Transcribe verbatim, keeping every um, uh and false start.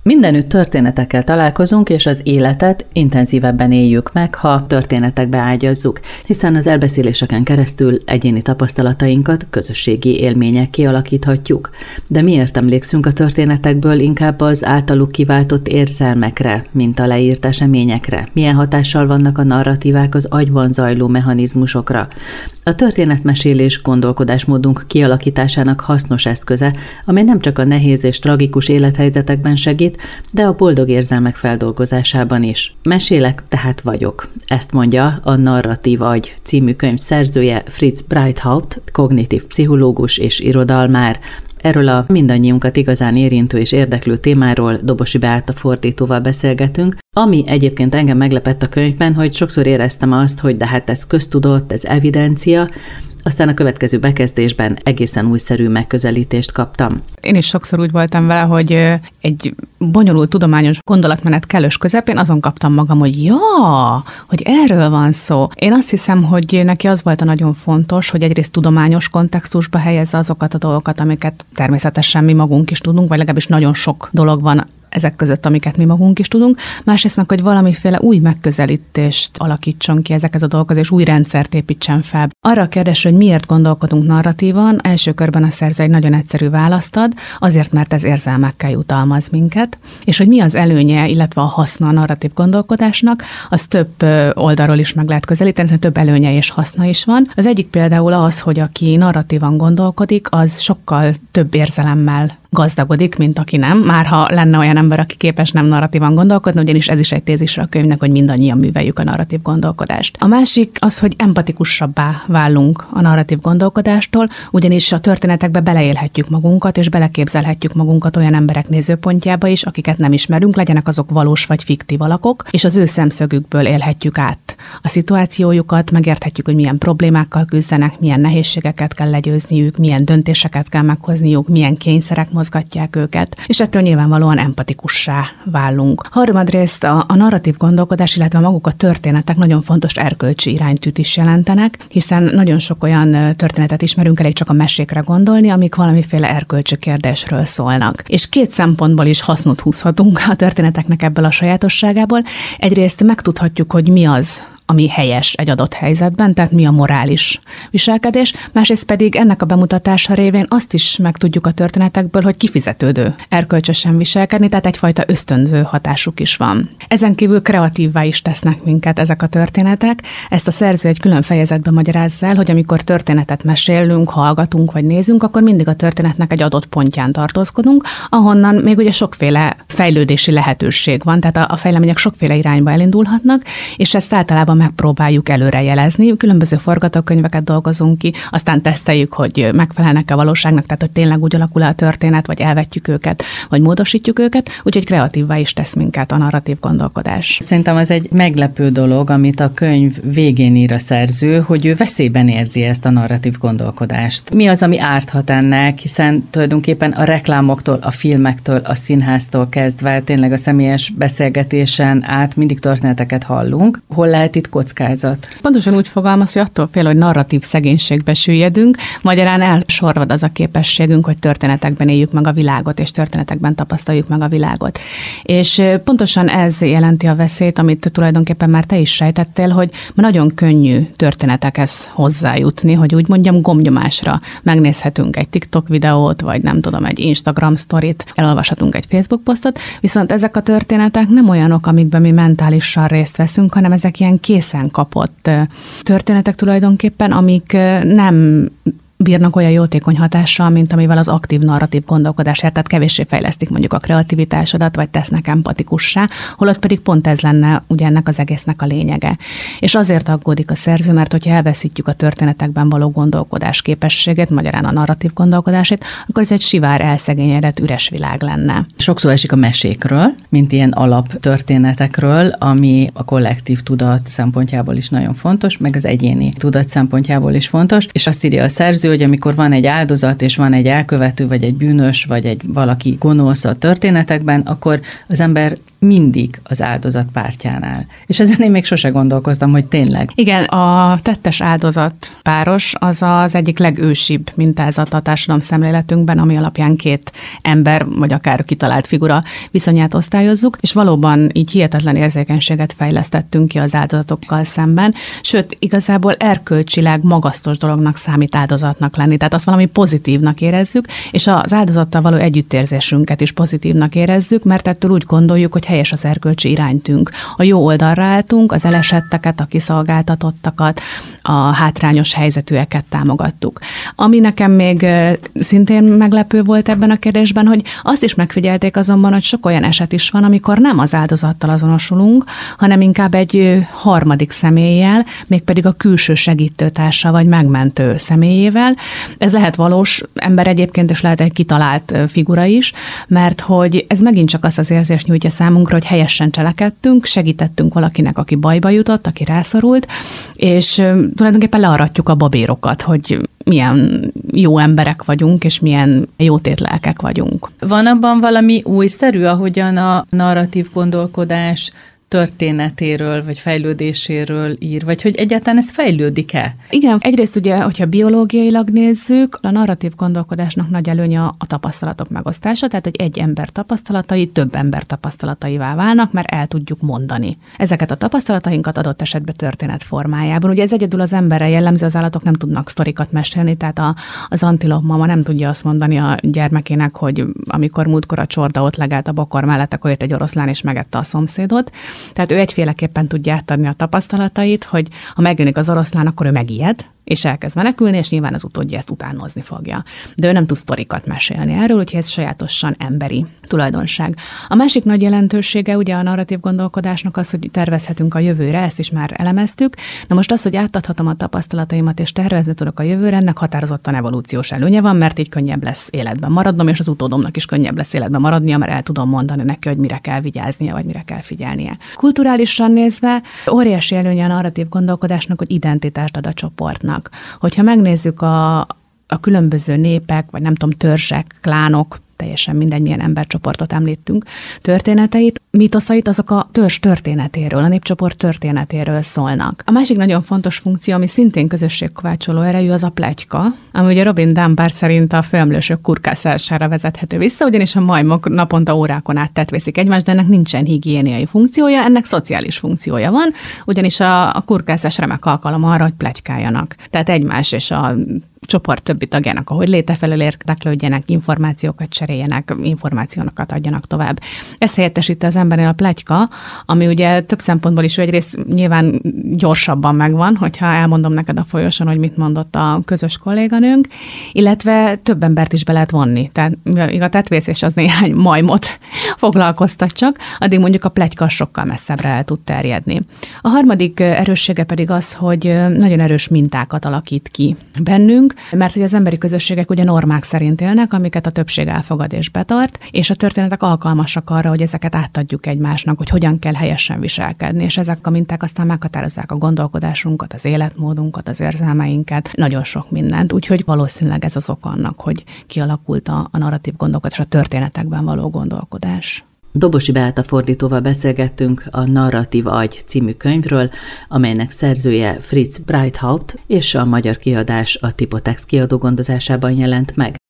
Mindenütt történetekkel találkozunk, és az életet intenzívebben éljük meg, ha történetekbe ágyazzuk, hiszen az elbeszéléseken keresztül egyéni tapasztalatainkat közösségi élmények kialakíthatjuk. De miért emlékszünk a történetekből inkább az általuk kiváltott érzelmekre, mint a leírt eseményekre? Milyen hatással vannak a narratívák az agyban zajló mechanizmusokra? A történetmesélés gondolkodásmódunk kialakításának hasznos eszköze, amely nem csak a nehéz és tragikus élethelyzetekben segít, de a boldog érzelmek feldolgozásában is. Mesélek, tehát vagyok. Ezt mondja a Narratív agy című könyv szerzője Fritz Breithaupt, kognitív pszichológus és irodalmár. Erről a mindannyiunkat igazán érintő és érdeklő témáról Dobosi Beáta fordítóval beszélgetünk, ami egyébként engem meglepett a könyvben, hogy sokszor éreztem azt, hogy de hát ez köztudott, ez evidencia, aztán a következő bekezdésben egészen újszerű megközelítést kaptam. Én is sokszor úgy voltam vele, hogy egy bonyolult tudományos gondolatmenet kellős közepén azon kaptam magam, hogy ja, hogy erről van szó. Én azt hiszem, hogy neki az volt a nagyon fontos, hogy egyrészt tudományos kontextusba helyezze azokat a dolgokat, amiket természetesen mi magunk is tudunk, vagy legalábbis nagyon sok dolog van ezek között, amiket mi magunk is tudunk. Másrészt meg, hogy valamiféle új megközelítést alakítson ki ezekhez a dolgokhoz, és új rendszert építsen fel. Arra a kérdésre, hogy miért gondolkodunk narratívan, első körben a szerző egy nagyon egyszerű választ ad, azért, mert ez érzelmekkel jutalmaz minket, és hogy mi az előnye, illetve a haszna a narratív gondolkodásnak, az több oldalról is meg lehet közelíteni, több előnye és haszna is van. Az egyik például az, hogy aki narratívan gondolkodik, az sokkal több érzelemmel gazdagodik, mint aki nem, már ha lenne olyan ember, aki képes nem narratívan gondolkodni, ugyanis ez is egy tézisre a könyvnek, hogy mindannyian műveljük a narratív gondolkodást. A másik az, hogy empatikusabbá válunk a narratív gondolkodástól, ugyanis a történetekbe beleélhetjük magunkat, és beleképzelhetjük magunkat olyan emberek nézőpontjába is, akiket nem ismerünk, legyenek azok valós vagy fiktív alakok, és az ő szemszögükből élhetjük át a szituációjukat, megérthetjük, hogy milyen problémákkal küzdenek, milyen nehézségeket kell legyőzniük, milyen döntéseket kell meghozniuk, milyen kényszerek mozgatják őket, és ettől nyilvánvalóan empatikussá válunk. Harmadrészt a, a narratív gondolkodás, illetve maguk a történetek nagyon fontos erkölcsi iránytűt is jelentenek, hiszen nagyon sok olyan történetet ismerünk, elég csak a mesékre gondolni, amik valamiféle erkölcsi kérdésről szólnak. És két szempontból is hasznot húzhatunk a történeteknek ebből a sajátosságából. Egyrészt megtudhatjuk, hogy mi az, ami helyes egy adott helyzetben, tehát mi a morális viselkedés, másrészt pedig ennek a bemutatása révén azt is megtudjuk a történetekből, hogy kifizetődő erkölcsösen viselkedni, tehát egyfajta ösztönző hatásuk is van. Ezen kívül kreatívvá is tesznek minket ezek a történetek. Ezt a szerző egy külön fejezetben magyarázza el, hogy amikor történetet mesélünk, hallgatunk vagy nézünk, akkor mindig a történetnek egy adott pontján tartózkodunk, ahonnan még ugye sokféle fejlődési lehetőség van, tehát a fejlemények sokféle irányba elindulhatnak, és ezt általában megpróbáljuk előrejelezni. Különböző forgatókönyveket dolgozunk ki, aztán teszteljük, hogy megfelelnek-e a valóságnak, tehát hogy tényleg úgy alakul a történet, vagy elvetjük őket, vagy módosítjuk őket, úgyhogy kreatívvá is tesz minket a narratív gondolkodás. Szerintem az egy meglepő dolog, amit a könyv végén ír a szerző, hogy ő veszélyben érzi ezt a narratív gondolkodást. Mi az, ami árthat ennek, hiszen tulajdonképpen a reklámoktól, a filmektől, a színháztól kezdve tényleg a személyes beszélgetésen át mindig történeteket hallunk. Hol lehet itt kockázat? Pontosan úgy fogalmaz, hogy attól fél, hogy narratív szegénységbe süllyedünk, magyarán elsorvad az a képességünk, hogy történetekben éljük meg a világot, és történetekben tapasztaljuk meg a világot. És pontosan ez jelenti a veszélyt, amit tulajdonképpen már te is sejtettél, hogy nagyon könnyű történetekhez hozzájutni, hogy úgy mondjam, gombnyomásra megnézhetünk egy TikTok videót, vagy nem tudom, egy Instagram sztorit, elolvashatunk egy Facebook posztot, viszont ezek a történetek nem olyanok, amikben mi mentálisan részt veszünk, hanem ezek ilyen készen kapott történetek tulajdonképpen, amik nem bírnak olyan jótékony hatással, mint amivel az aktív narratív gondolkodás, tehát kevéssé fejlesztik mondjuk a kreativitásodat, vagy tesznek empatikussá, holott pedig pont ez lenne ugye ennek az egésznek a lényege. És azért aggódik a szerző, mert hogyha elveszítjük a történetekben való gondolkodás képességét, magyarán a narratív gondolkodását, akkor ez egy sivár, elszegényedett, üres világ lenne. Sokszor esik a mesékről, mint ilyen alaptörténetekről, ami a kollektív tudat szempontjából is nagyon fontos, meg az egyéni tudat szempontjából is fontos, és azt írja a szerző, jellemző, hogy amikor van egy áldozat, és van egy elkövető, vagy egy bűnös, vagy egy valaki gonosz a történetekben, akkor az ember mindig az áldozat pártjánál. És ezen én még sose gondolkoztam, hogy tényleg. Igen, a tettes áldozat páros az az egyik legősibb mintázat a társadalom szemléletünkben, ami alapján két ember, vagy akár kitalált figura viszonyát osztályozzuk, és valóban így hihetetlen érzékenységet fejlesztettünk ki az áldozatokkal szemben, sőt, igazából erkölcsileg magasztos dolognak számít áldozatnak lenni, tehát azt valami pozitívnak érezzük, és az áldozattal való együttérzésünket is pozitívnak érezzük, mert ettől úgy gondoljuk, hogy helyes az erkölcsi iránytünk. A jó oldalra álltunk, az elesetteket, a kiszolgáltatottakat, a hátrányos helyzetűeket támogattuk. Ami nekem még szintén meglepő volt ebben a kérdésben, hogy azt is megfigyelték azonban, hogy sok olyan eset is van, amikor nem az áldozattal azonosulunk, hanem inkább egy harmadik személlyel, mégpedig a külső segítőtársa vagy megmentő személyével. Ez lehet valós ember egyébként, és lehet egy kitalált figura is, mert hogy ez megint csak azt az érzést nyújtja számunkra, hogy helyesen cselekedtünk, segítettünk valakinek, aki bajba jutott, aki rászorult, és tulajdonképpen learatjuk a babérokat, hogy milyen jó emberek vagyunk, és milyen jótétlelkek vagyunk. Van abban valami újszerű, ahogyan a narratív gondolkodás történetéről, vagy fejlődéséről ír, vagy hogy egyáltalán ez fejlődik-e? Igen, egyrészt ugye, hogyha biológiailag nézzük, a narratív gondolkodásnak nagy előnye a tapasztalatok megosztása, tehát hogy egy ember tapasztalatai több ember tapasztalataivá válnak, mert el tudjuk mondani. Ezeket a tapasztalatainkat adott esetben történet formájában. Ugye ez egyedül az emberre jellemző, az állatok nem tudnak sztorikat mesélni, tehát a, az antilop mama nem tudja azt mondani a gyermekének, hogy amikor múltkor a csorda ott legelt a bokor mellett, akkor jött egy oroszlán és megette a szomszédot. Tehát ő egyféleképpen tudja átadni a tapasztalatait, hogy ha megjelenik az oroszlán, akkor ő megijed, és elkezd menekülni, és nyilván az utódja ezt utánozni fogja. De ő nem tud sztorikat mesélni erről, úgyhogy ez sajátosan emberi tulajdonság. A másik nagy jelentősége ugye a narratív gondolkodásnak az, hogy tervezhetünk a jövőre, ezt is már elemeztük. Na most az, hogy átadhatom a tapasztalataimat, és tervezni tudok a jövőre, ennek határozottan evolúciós előnye van, mert így könnyebb lesz életben maradnom, és az utódomnak is könnyebb lesz életben maradnia, mert el tudom mondani neki, hogy mire kell vigyáznia, vagy mire kell figyelnie. Kulturálisan nézve óriási előnye a narratív gondolkodásnak, hogy identitást ad a csoportnak. Hogyha megnézzük a, a különböző népek, vagy nem tudom, törzsek, klánok, teljesen mindegy, milyen embercsoportot említünk, történeteit, mítoszait, azok a törzs történetéről, a népcsoport történetéről szólnak. A másik nagyon fontos funkció, ami szintén közösségkovácsoló erejű, az a pletyka, ami ugye Robin Dunbar szerint a főemlősök kurkászására vezethető vissza, ugyanis a majmok naponta órákon át tetvészik egymást, de ennek nincsen higiéniai funkciója, ennek szociális funkciója van, ugyanis a, a kurkászás remek alkalom arra, hogy pletykáljanak. Tehát egymás és a csoport többi tagjának, ahogy léte felől érdeklődjenek, információkat cseréljenek, információkat adjanak tovább. Ez helyettesíti az embernél a pletyka, ami ugye több szempontból is egyrészt nyilván gyorsabban megvan, hogyha elmondom neked a folyosón, hogy mit mondott a közös kolléganőnk, illetve több embert is be lehet vonni. Tehát a tetvésés az néhány majmot foglalkoztat csak, addig mondjuk a pletyka sokkal messzebbre el tud terjedni. A harmadik erőssége pedig az, hogy nagyon erős mintákat alakít ki bennünk, mert hogy az emberi közösségek ugye normák szerint élnek, amiket a többség elfogad és betart, és a történetek alkalmasak arra, hogy ezeket átadjuk egymásnak, hogy hogyan kell helyesen viselkedni, és ezek a minták aztán meghatározzák a gondolkodásunkat, az életmódunkat, az érzelmeinket, nagyon sok mindent. Úgyhogy valószínűleg ez az ok annak, hogy kialakult a, a narratív gondolkodás, a történetekben való gondolkodás. Dobosi Beáta fordítóval beszélgettünk a Narratív agy című könyvről, amelynek szerzője Fritz Breithaupt, és a magyar kiadás a Tipotex kiadó gondozásában jelent meg.